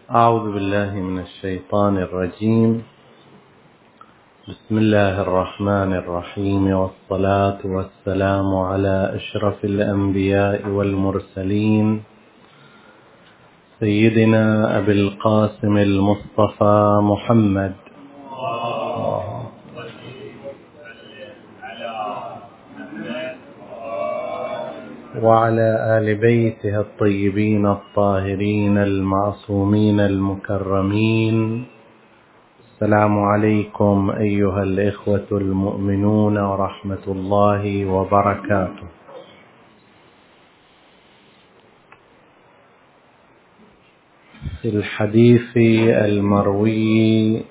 أعوذ بالله من الشيطان الرجيم. بسم الله الرحمن الرحيم، والصلاة والسلام على أشرف الأنبياء والمرسلين، سيدنا أبي القاسم المصطفى محمد وعلى آل بيته الطيبين الطاهرين المعصومين المكرمين. السلام عليكم أيها الإخوة المؤمنون ورحمة الله وبركاته. في الحديث المروي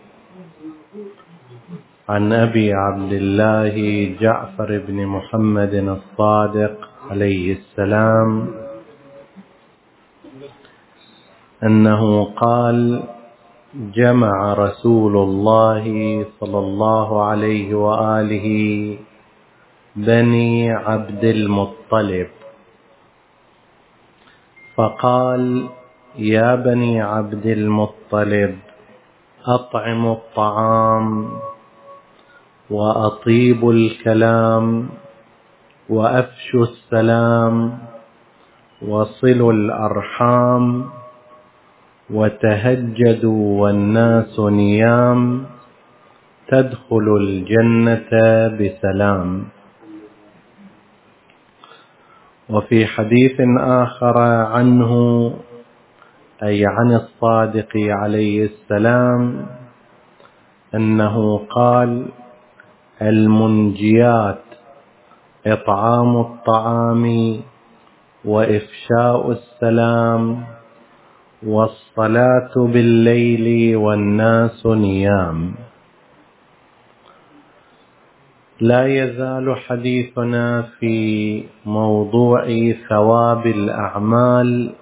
عن أبي عبد الله جعفر بن محمد الصادق عليه السلام أنه قال: جمع رسول الله صلى الله عليه وآله بني عبد المطلب، فقال: يا بني عبد المطلب، أطعموا الطعام وأطيبوا الكلام وأفشوا السلام وصلوا الأرحام وتهجدوا والناس نيام، تدخلوا الجنة بسلام. وفي حديث آخر عنه، أي عن الصادق عليه السلام، أنه قال: المنجيات إطعام الطعام وإفشاء السلام والصلاة بالليل والناس نيام. لا يزال حديثنا في موضوع ثواب الأعمال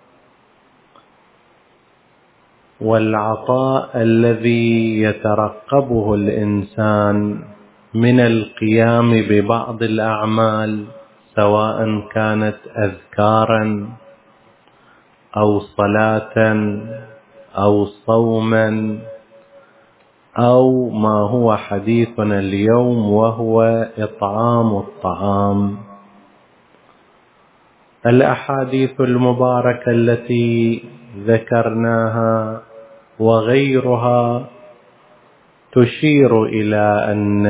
والعطاء الذي يترقبه الإنسان من القيام ببعض الأعمال، سواء كانت أذكارا أو صلاة أو صوما أو ما هو حديثنا اليوم، وهو إطعام الطعام. الأحاديث المباركة التي ذكرناها وغيرها تشير إلى أن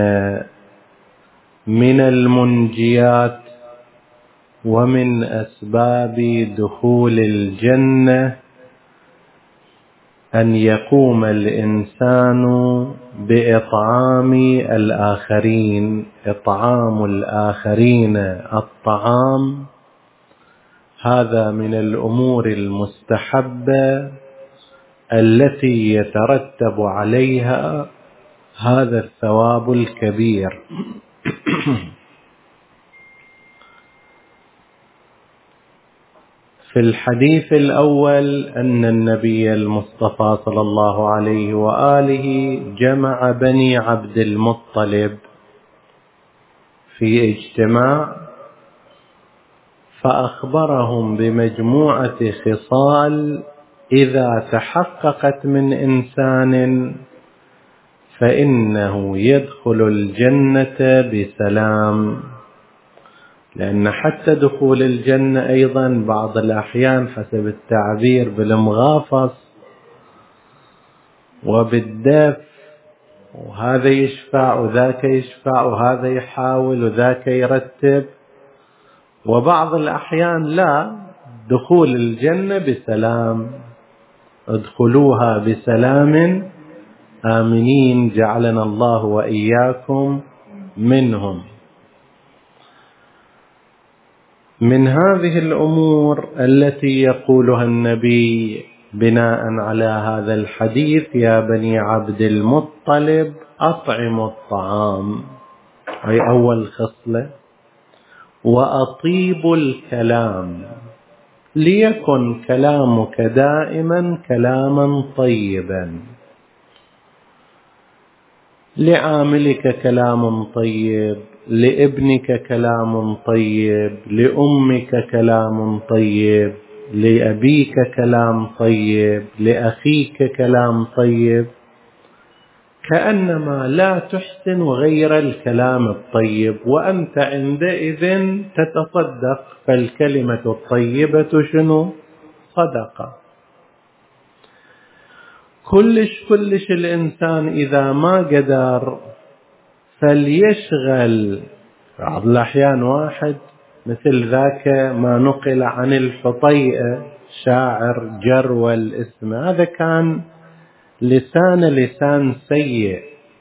من المنجيات ومن أسباب دخول الجنة أن يقوم الإنسان بإطعام الآخرين. إطعام الآخرين الطعام هذا من الأمور المستحبة التي يترتب عليها هذا الثواب الكبير. في الحديث الأول أن النبي المصطفى صلى الله عليه وآله جمع بني عبد المطلب في اجتماع، فأخبرهم بمجموعة خصال إذا تحققت من إنسان فإنه يدخل الجنة بسلام. لأن حتى دخول الجنة أيضا بعض الأحيان حسب التعبير بالمغافص وبالدف، وهذا يشفع وذاك يشفع وهذا يحاول وذاك يرتب، وبعض الأحيان لا، دخول الجنة بسلام. ادخلوها بسلام آمنين، جعلنا الله وإياكم منهم. من هذه الأمور التي يقولها النبي بناء على هذا الحديث: يا بني عبد المطلب أطعموا الطعام، أي أول خصلة، وأطيبوا الكلام، ليكن كلامك دائما كلاما طيبا، لعاملك كلام طيب، لابنك كلام طيب، لأمك كلام طيب، لأبيك كلام طيب، لأخيك كلام طيب، كأنما لا تحسن غير الكلام الطيب، وأنت عندئذ تتصدق، فالكلمة الطيبة شنو؟ صدقة. كلش الإنسان إذا ما قدر فليشغل. بعض الأحيان واحد مثل ذاك ما نقل عن الحطيئة شاعر جرول اسمه، هذا كان لسان سيء،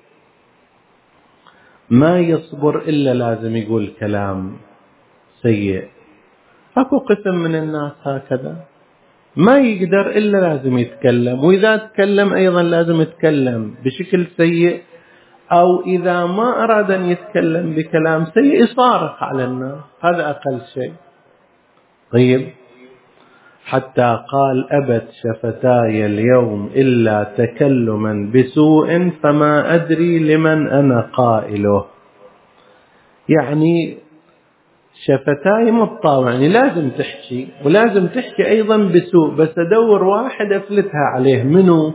ما يصبر إلا لازم يقول كلام سيء. أكو قسم من الناس هكذا ما يقدر إلا لازم يتكلم، وإذا تكلم أيضا لازم يتكلم بشكل سيء، أو إذا ما أراد أن يتكلم بكلام سيء يصارخ على الناس، هذا أقل شيء. طيب، حتى قال: أبت شفتاي اليوم إلا تكلما بسوء فما أدري لمن أنا قائله. يعني شفتاي مطاوع، يعني لازم تحكي، ولازم تحكي أيضا بسوء، بس أدور واحد أفلتها عليه. منو؟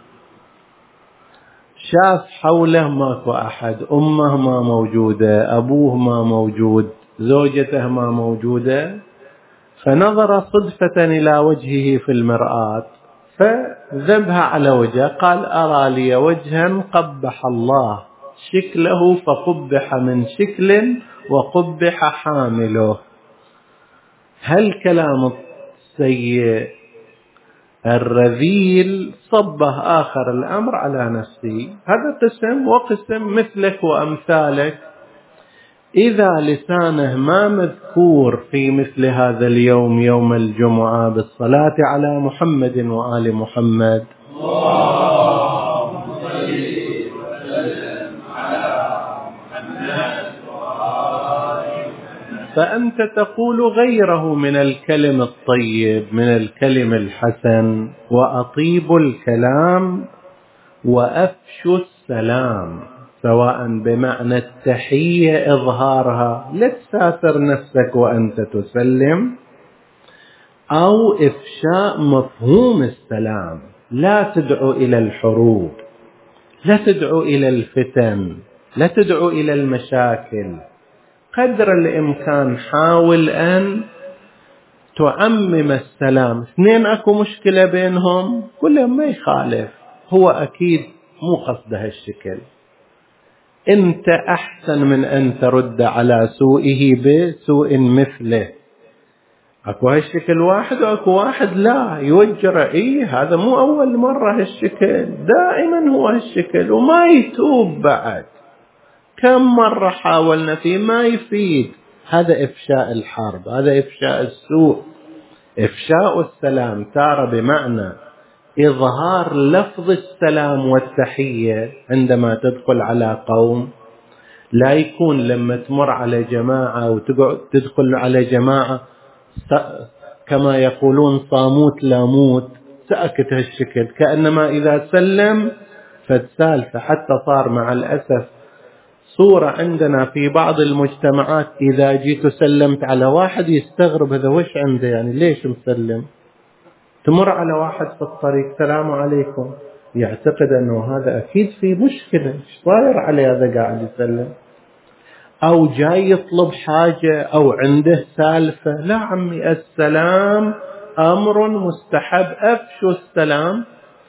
شاف حوله ماكو أحد، أمه ما موجودة، أبوه ما موجود، زوجته ما موجودة، فنظر صدفة إلى وجهه في المرآة فذبها على وجهه، قال: أرى لي وجها قبح الله شكله فقبح من شكل وقبح حامله. هل كلام السيء الرذيل صبه آخر الأمر على نفسه. هذا قسم. وقسم مثلك وأمثالك إذا لسانه ما مذكور في مثل هذا اليوم، يوم الجمعة، بالصلاة على محمد وآل محمد، فأنت تقول غيره من الكلم الطيب، من الكلم الحسن، وأطيب الكلام وأفشوا السلام، سواء بمعنى التحية إظهارها، لا تسافر نفسك وأنت تسلم، أو إفشاء مفهوم السلام. لا تدعو إلى الحروب، لا تدعو إلى الفتن، لا تدعو إلى المشاكل. قدر الإمكان حاول أن تعمم السلام. اثنين أكو مشكلة بينهم، كلهم ما يخالف، هو أكيد مو قصده الشكل، أنت أحسن من أن ترد على سوءه بسوء مثله. أكو هالشكل واحد، وأكو واحد لا يوجر، هذا مو أول مرة هالشكل، دائما هو هالشكل وما يتوب بعد. كم مرة حاولنا فيه ما يفيد. هذا إفشاء الحرب، هذا إفشاء السوء. إفشاء السلام تارة بمعنى إظهار لفظ السلام والتحية عندما تدخل على قوم، لا يكون لما تمر على جماعة أو تدخل على جماعة كما يقولون صاموت لاموت، سأكت هالشكل، كأنما إذا سلم فالسالفة. حتى صار مع الأسف صورة عندنا في بعض المجتمعات، إذا جيت سلمت على واحد يستغرب، هذا وش عنده، يعني ليش مسلم؟ تمر على واحد في الطريق: السلام عليكم، يعتقد أنه هذا أكيد في مشكلة، ايش صاير عليه هذا قاعد يسلم؟ أو جاي يطلب حاجة أو عنده سالفة. لا عمي، السلام أمر مستحب. أفشوا السلام،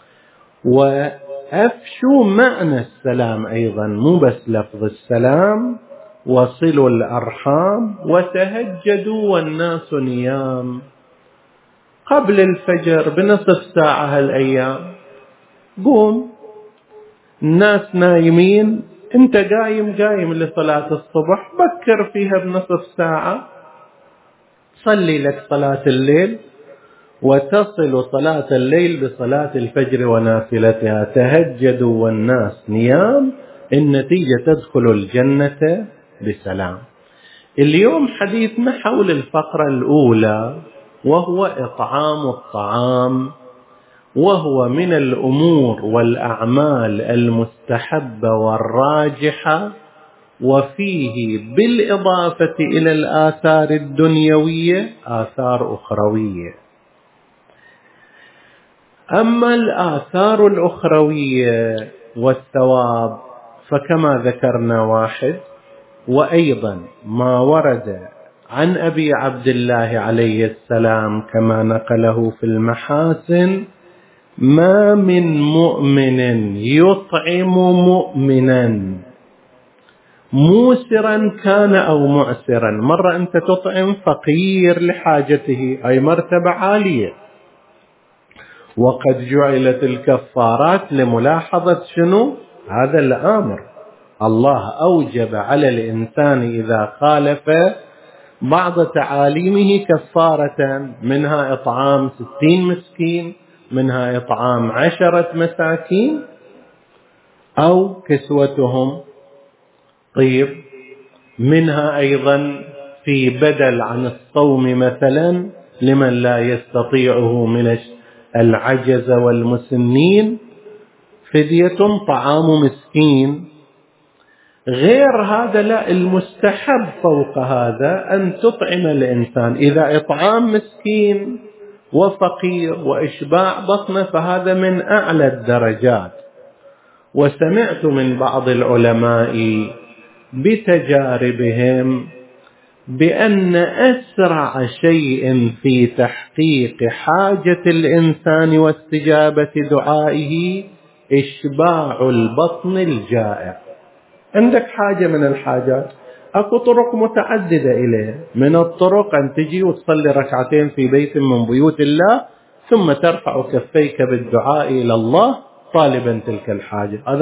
وأفشوا معنى السلام أيضا، مو بس لفظ السلام. وصلوا الأرحام وتهجدوا والناس نيام. قبل الفجر بنصف ساعة هالأيام قوم، الناس نايمين، انت قايم لصلاة الصبح، بكر فيها بنصف ساعة، صلي لك صلاة الليل، وتصل صلاة الليل بصلاة الفجر ونافلتها. تهجدوا والناس نيام، النتيجة تدخل الجنة بسلام. اليوم حديثنا حول الفقرة الأولى، وهو إطعام الطعام، وهو من الأمور والأعمال المستحبة والراجحة، وفيه بالإضافة إلى الآثار الدنيوية آثار أخروية. أما الآثار الأخروية والثواب فكما ذكرنا واحد، وأيضا ما ورد عن أبي عبد الله عليه السلام كما نقله في المحاسن: ما من مؤمن يطعم مؤمنا موسرا كان أو معسرا. مرة أنت تطعم فقير لحاجته، أي مرتبة عالية، وقد جعلت الكفارات لملاحظة شنو؟ هذا الأمر. الله أوجب على الإنسان إذا خالف بعض تعاليمه كفارة، منها إطعام 60 مسكين، منها إطعام 10 مساكين، أو كسوتهم طيب، منها أيضا في بدل عن الصوم مثلا لمن لا يستطيعه من العجز والمسنين فدية طعام مسكين. غير هذا لا، المستحب فوق هذا أن تطعم الإنسان، إذا إطعام مسكين وفقير وإشباع بطنه فهذا من أعلى الدرجات. وسمعت من بعض العلماء بتجاربهم بأن أسرع شيء في تحقيق حاجة الإنسان واستجابة دعائه إشباع البطن الجائع. عندك حاجة من الحاجات، أكو طرق متعددة إليها. من الطرق أن تجي وتصلي ركعتين في بيت من بيوت الله، ثم ترفع كفيك بالدعاء إلى الله طالبا تلك الحاجة، هذا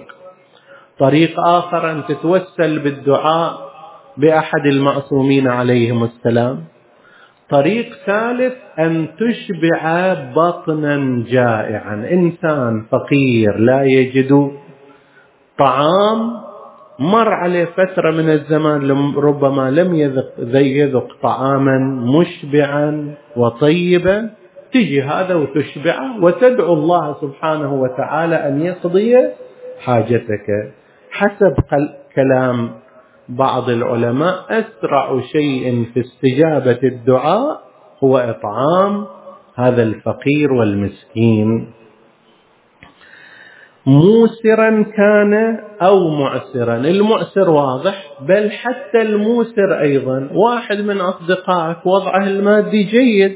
طريق آخر أن تتوسل بالدعاء بأحد المعصومين عليهم السلام. طريق ثالث أن تشبع بطنا جائعا، إنسان فقير لا يجد طعام، مر عليه فترة من الزمان ربما لم يذق طعاما مشبعا وطيبا، تجي هذا وتشبعه وتدعو الله سبحانه وتعالى أن يقضي حاجتك. حسب كلام بعض العلماء أسرع شيء في استجابة الدعاء هو إطعام هذا الفقير والمسكين، موسرا كان أو معسرا. المعسر واضح، بل حتى الموسر أيضا واحد من أصدقائك وضعه المادي جيد،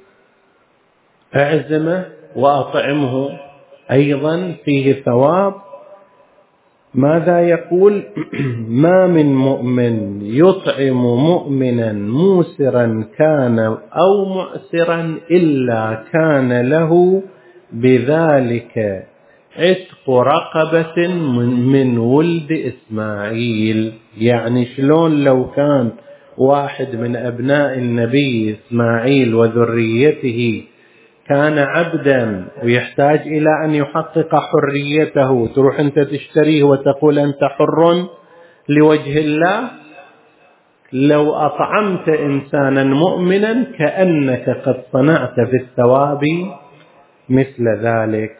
أعزمه وأطعمه، أيضا فيه ثواب. ماذا يقول؟ ما من مؤمن يطعم مؤمنا موسرا كان أو معسرا إلا كان له بذلك عتق رقبة من ولد إسماعيل. يعني شلون لو كان واحد من أبناء النبي إسماعيل وذريته كان عبدا ويحتاج إلى أن يحقق حريته، تروح أنت تشتريه وتقول أنت حر لوجه الله، لو أطعمت إنسانا مؤمنا كأنك قد صنعت في الثواب مثل ذلك.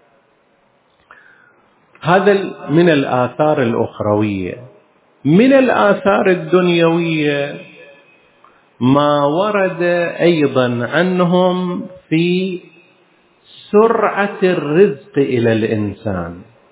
هذا من الآثار الأخروية. من الآثار الدنيوية ما ورد أيضا عنهم في سرعة الرزق إلى الإنسان،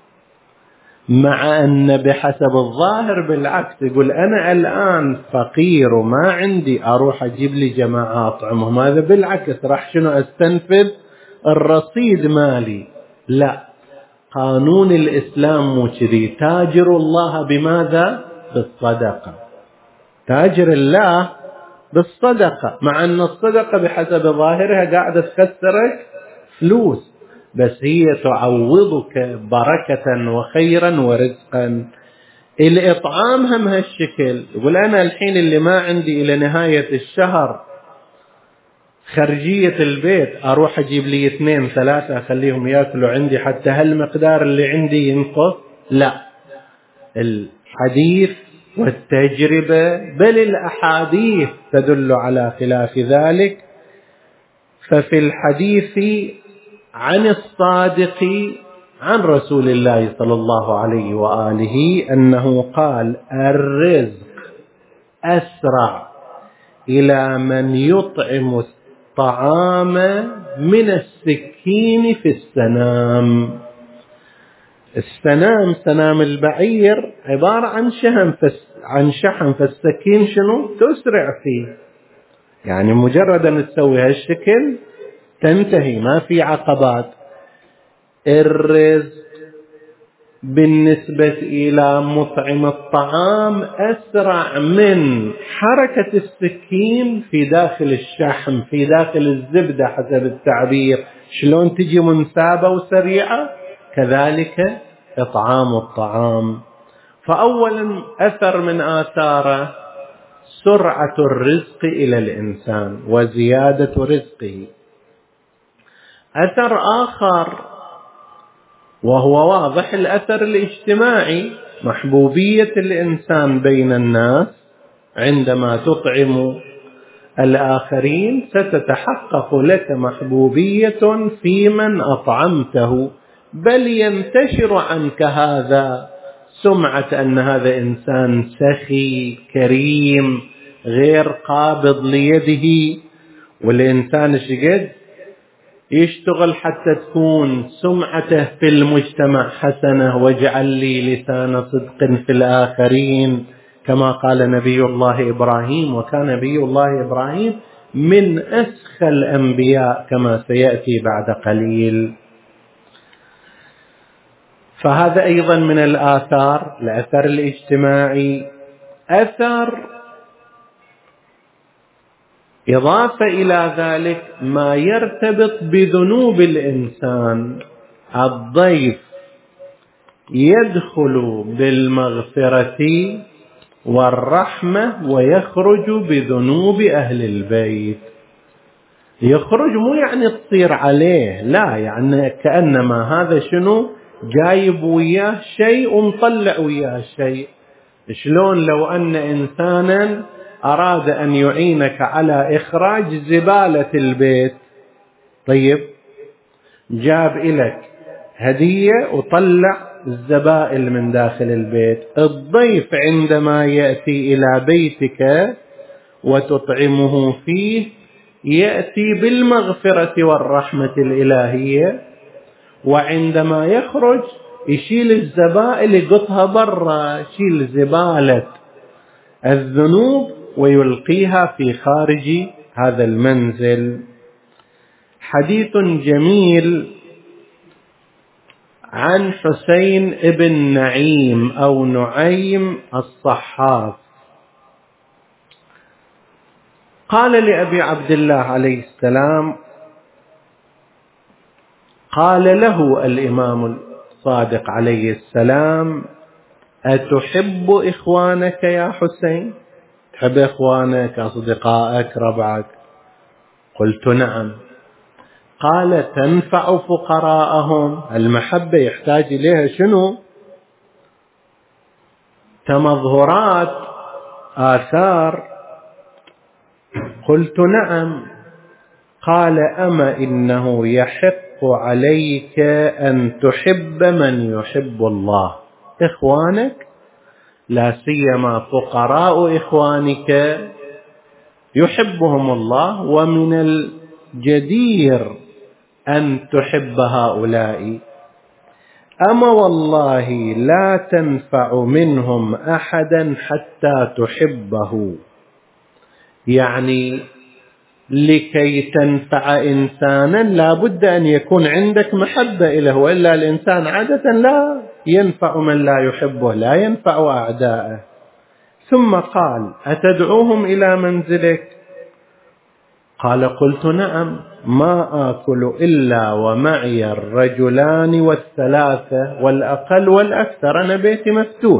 مع أن بحسب الظاهر بالعكس، يقول أنا الآن فقير وما عندي أروح أجيب لي جماعة أطعمهم، هذا بالعكس راح شنو أستنفذ الرصيد مالي. لا، قانون الإسلام مو كذي. تاجر الله بماذا؟ بالصدقة. تاجر الله بالصدقة، مع أن الصدقة بحسب ظاهرها قاعدة تخسرك فلوس، بس هي تعوضك بركة وخيرا ورزقا. الإطعام هم هالشكل. يقول أنا الحين اللي ما عندي إلى نهاية الشهر خرجية البيت، أروح أجيب لي 2 3 أخليهم يأكلوا عندي حتى هالمقدار اللي عندي ينقص. لا، الحديث والتجربة بل الأحاديث تدل على خلاف ذلك. ففي الحديث عن الصادق عن رسول الله صلى الله عليه وآله أنه قال: الرزق أسرع إلى من يطعم الطعام من السكين السكين في السنام. السنام سنام البعير عبارة عن شحم، فالسكين شنو؟ تسرع فيه، يعني مجرد أن تسوي هالشكل تنتهي، ما في عقبات. الرزق بالنسبة إلى مطعم الطعام أسرع من حركة السكين في داخل الشحم، في داخل الزبدة حسب التعبير، شلون تجي منسابة وسريعة، كذلك إطعام الطعام. فأولا أثر من آثاره سرعة الرزق إلى الإنسان وزيادة رزقه. أثر آخر وهو واضح، الأثر الاجتماعي، محبوبية الإنسان بين الناس. عندما تطعم الآخرين ستتحقق لك محبوبية في من أطعمته، بل ينتشر عنك هذا سمعة أن هذا إنسان سخي كريم غير قابض ليده. والإنسان شقد يشتغل حتى تكون سمعته في المجتمع حسنة، واجعل لي لسان صدق في الآخرين، كما قال نبي الله إبراهيم. وكان نبي الله إبراهيم من أسخى الأنبياء كما سيأتي بعد قليل. فهذا أيضا من الآثار، الأثر الاجتماعي. أثر إضافة إلى ذلك ما يرتبط بذنوب الإنسان. الضيف يدخل بالمغفرة والرحمة ويخرج بذنوب أهل البيت. يخرج مو يعني تصير عليه، لا، يعني كأنما هذا شنو جايب وياه شيء ومطلع وياه شيء. شلون لو أن إنسانا أراد أن يعينك على إخراج زبالة البيت، طيب جاب إليك هدية وطلع الزبائل من داخل البيت. الضيف عندما يأتي إلى بيتك وتطعمه فيه يأتي بالمغفرة والرحمة الإلهية، وعندما يخرج يشيل الزبائل يقطها برا، يشيل زبالة الذنوب ويلقيها في خارج هذا المنزل. حديث جميل عن حسين ابن نعيم أو نعيم الصحاف، قال لأبي عبد الله عليه السلام، قال له الإمام الصادق عليه السلام: أتحب إخوانك يا حسين؟ تحب إخوانك، أصدقائك، ربعك؟ قلت نعم. قال: تنفع فقراءهم؟ المحبة يحتاج إليها شنو؟ تمظهرات، آثار. قلت نعم. قال: أما إنه يحق عليك أن تحب من يحب الله. إخوانك لا سيما فقراء إخوانك يحبهم الله، ومن الجدير أن تحب هؤلاء. أما والله لا تنفع منهم أحدا حتى تحبه. يعني لكي تنفع إنسانا لا بد أن يكون عندك محبة إله، وإلا الإنسان عادة لا ينفع من لا يحبه، لا ينفع أعداءه. ثم قال: أتدعوهم إلى منزلك؟ قال: قلت نعم. ما آكل إلا ومعي الرجلان والثلاثة والأقل والأكثر، أنا بيتي مفتوح.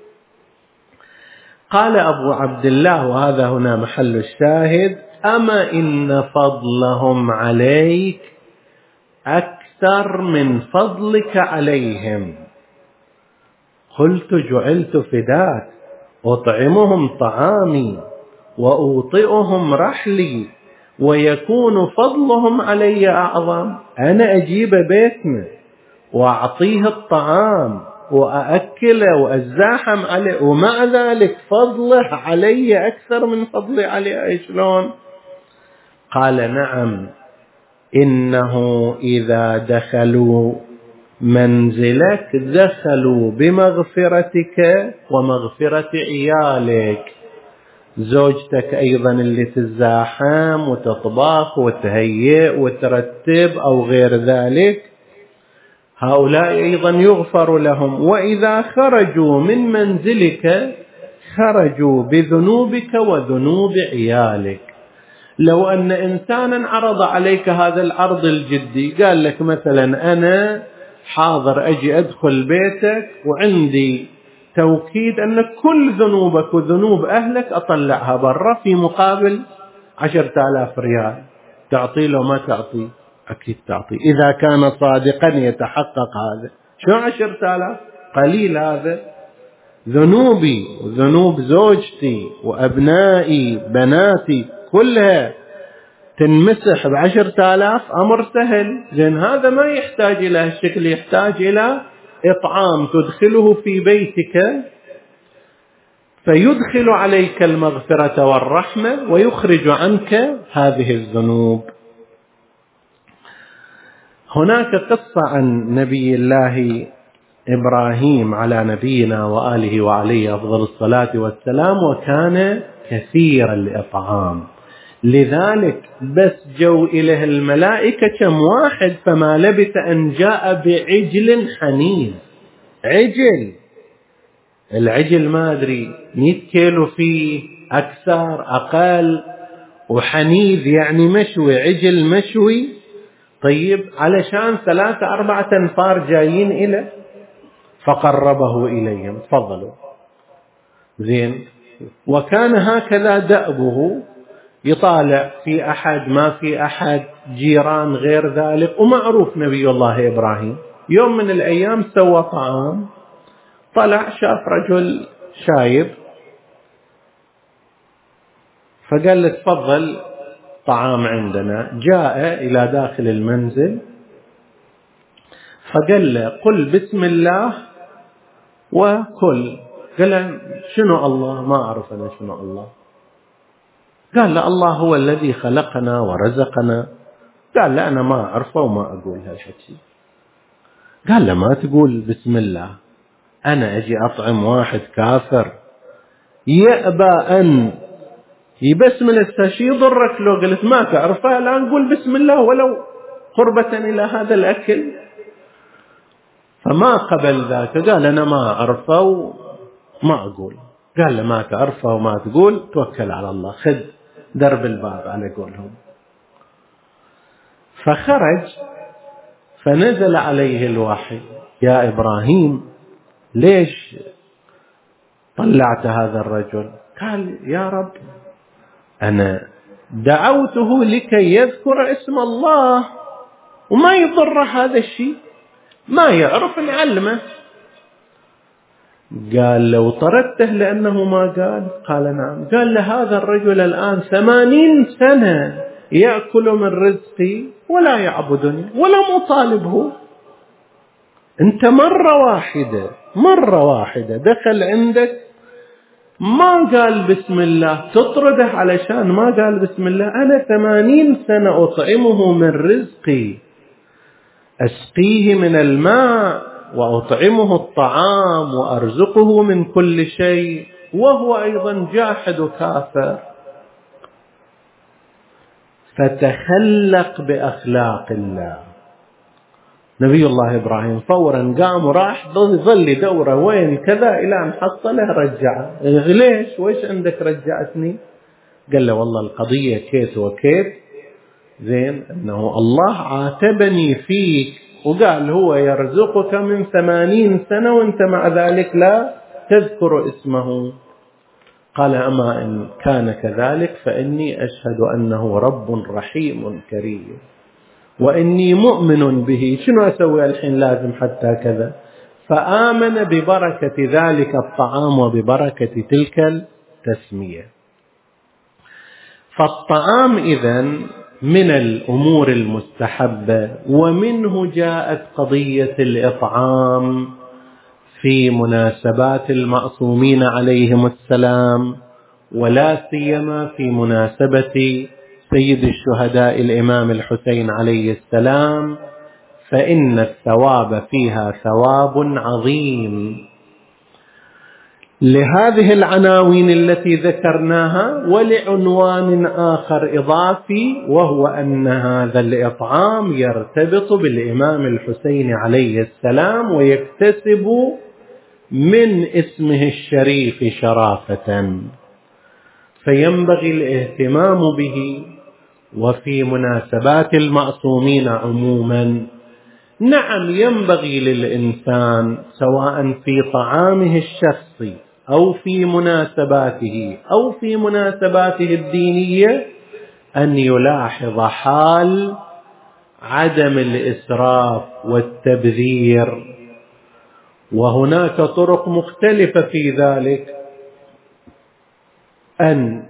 قال أبو عبد الله، وهذا هنا محل الشاهد: أما إن فضلهم عليك أكثر من فضلك عليهم. قلت: جعلت فداك، أطعمهم طعامي وأوطئهم رحلي ويكون فضلهم علي أعظم. أنا أجيب بيتنا وأعطيه الطعام وأأكله وأزاحم عليه، ومع ذلك فضله علي أكثر من فضلي عليه. شلون؟ قال: نعم. إنه إذا دخلوا منزلك دخلوا بمغفرتك ومغفرة عيالك. زوجتك أيضا اللي تزاحم وتطبخ وتهيئ وترتب أو غير ذلك، هؤلاء أيضا يغفر لهم. وإذا خرجوا من منزلك خرجوا بذنوبك وذنوب عيالك. لو أن إنسانا عرض عليك هذا العرض الجدي، قال لك مثلا أنا حاضر أجي أدخل بيتك وعندي توكيد أن كل ذنوبك وذنوب أهلك أطلعها برا في مقابل 10,000 ريال، تعطي له ما تعطي؟ أكيد تعطي إذا كان صادقا يتحقق هذا. شو 10,000؟ قليل هذا. ذنوبي وذنوب زوجتي وأبنائي بناتي كلها تنمسح ب10,000، أمر سهل. زين هذا ما يحتاج إلى هالشكل، يحتاج إلى إطعام تدخله في بيتك فيدخل عليك المغفرة والرحمة ويخرج عنك هذه الذنوب. هناك قصة عن نبي الله إبراهيم على نبينا وآله وعليه أفضل الصلاة والسلام، وكان كثير الإطعام، لذلك بس جو إليه الملائكة كم واحد، فما لبث أن جاء بعجل حنيذ. عجل، العجل ما أدري 100 كيلو فيه أكثر أقل، وحنيذ يعني مشوي، عجل مشوي. طيب علشان 3-4 أنفار جايين إليه فقربه إليهم، تفضلوا. زين، وكان هكذا دأبه، يطالع في أحد ما في أحد، جيران غير ذلك. ومعروف نبي الله إبراهيم يوم من الأيام سوى طعام، طلع شاف رجل شايب فقال له تفضل طعام عندنا. جاء إلى داخل المنزل فقال له قل بسم الله وكل. قال له شنو الله؟ ما أعرف أنا شنو الله. قال له الله هو الذي خلقنا ورزقنا. قال له أنا ما أعرفه وما أقول هالشيء. قال له ما تقول بسم الله؟ أنا أجي أطعم واحد كافر يأبى أن يبسم الشيء يضرك لو قلت ما تعرفه، لا نقول بسم الله ولو قربة إلى هذا الأكل. فما قبل ذاك، قال أنا ما أعرفه وما أقول. قال له ما تعرفه وما تقول، توكل على الله، خذ درب الباب على قولهم. فخرج فنزل عليه الوحي: يا إبراهيم ليش طلعت هذا الرجل؟ قال يا رب أنا دعوته لكي يذكر اسم الله وما يضر هذا الشيء، ما يعرف نعلمه. قال لو طردته لأنه ما قال نعم. قال لهذا الرجل الآن 80 سنة يأكل من رزقي ولا يعبدني ولا مطالبه. أنت مرة واحدة دخل عندك ما قال بسم الله، تطرده علشان ما قال بسم الله. أنا 80 سنة أطعمه من رزقي، أسقيه من الماء وأطعمه الطعام وأرزقه من كل شيء، وهو أيضا جاحد كافر. فتخلق بأخلاق الله. نبي الله إبراهيم فورا قام وراح ظل دوره وين كذا إلى أن حصله رجعه. ليش؟ وإيش عندك رجعتني؟ قال له والله القضية كيت وكيت. زين، أنه الله عاتبني فيك وقال هو يرزقك من 80 سنة وانت مع ذلك لا تذكر اسمه. قال أما إن كان كذلك فإني أشهد أنه رب رحيم كريم وإني مؤمن به. شنو أسوي الحين؟ لازم حتى كذا. فآمن ببركة ذلك الطعام وببركة تلك التسمية. فالطعام إذن من الأمور المستحبة، ومنه جاءت قضية الإطعام في مناسبات المعصومين عليهم السلام، ولا سيما في مناسبة سيد الشهداء الإمام الحسين عليه السلام، فإن الثواب فيها ثواب عظيم. لهذه العناوين التي ذكرناها، ولعنوان آخر إضافي، وهو أن هذا الإطعام يرتبط بالإمام الحسين عليه السلام ويكتسب من اسمه الشريف شرافة، فينبغي الاهتمام به وفي مناسبات المعصومين عموما. نعم، ينبغي للإنسان سواء في طعامه الشخصي أو في مناسباته أو في مناسباته الدينية أن يلاحظ حال عدم الإسراف والتبذير، وهناك طرق مختلفة في ذلك، أن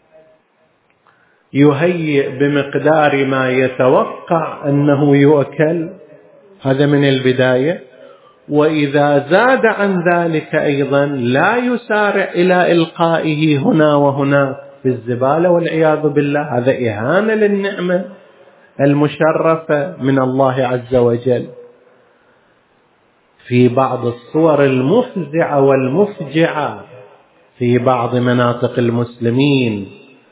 يهيئ بمقدار ما يتوقع أنه يؤكل، هذا من البداية، وإذا زاد عن ذلك أيضا لا يسارع إلى إلقائه هنا وهناك في الزبالة والعياذ بالله، هذا إهانة للنعمة المشرفة من الله عز وجل. في بعض الصور المفزعة والمفجعة في بعض مناطق المسلمين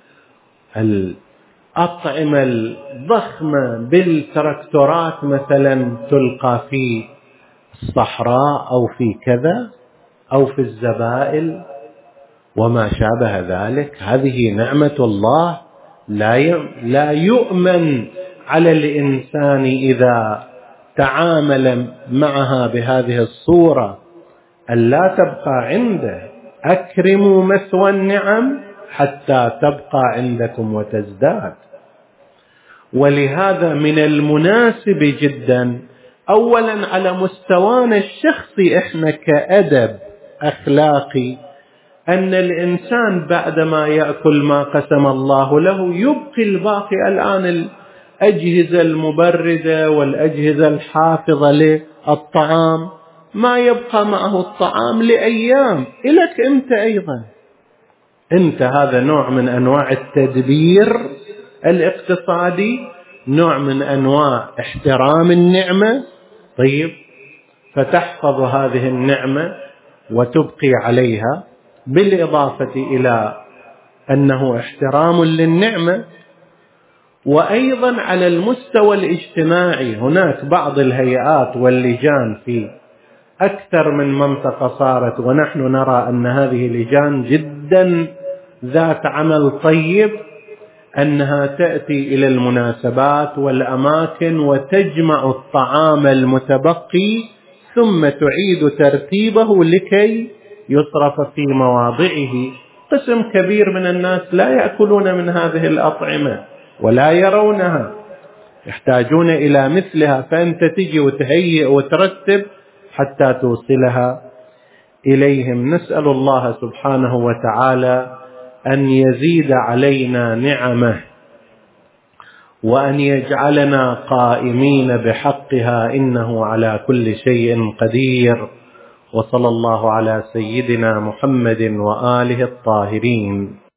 الأطعمة الضخمة بالتراكتورات مثلا تلقى في الصحراء أو في كذا أو في الزبائل وما شابه ذلك، هذه نعمة الله لا يؤمن على الإنسان إذا تعامل معها بهذه الصورة أن لا تبقى عنده. أكرموا مثوى النعم حتى تبقى عندكم وتزداد. ولهذا من المناسب جدا أولا على مستوانا الشخصي إحنا كأدب أخلاقي أن الإنسان بعدما يأكل ما قسم الله له يبقي الباقي. الآن الأجهزة المبردة والأجهزة الحافظة للطعام ما يبقى معه الطعام لأيام، إلك أنت أيضا، أنت هذا نوع من أنواع التدبير الاقتصادي، نوع من أنواع احترام النعمة. طيب، فتحفظ هذه النعمة وتبقي عليها، بالإضافة إلى أنه احترام للنعمة. وأيضا على المستوى الاجتماعي هناك بعض الهيئات واللجان في أكثر من منطقة صارت، ونحن نرى أن هذه اللجان جدا ذات عمل طيب، أنها تأتي إلى المناسبات والأماكن وتجمع الطعام المتبقي ثم تعيد ترتيبه لكي يصرف في مواضعه. قسم كبير من الناس لا يأكلون من هذه الأطعمة ولا يرونها، يحتاجون إلى مثلها، فأنت تجي وتهيئ وترتب حتى توصلها إليهم. نسأل الله سبحانه وتعالى أن يزيد علينا نعمه وأن يجعلنا قائمين بحقها، إنه على كل شيء قدير. وصلى الله على سيدنا محمد وآله الطاهرين.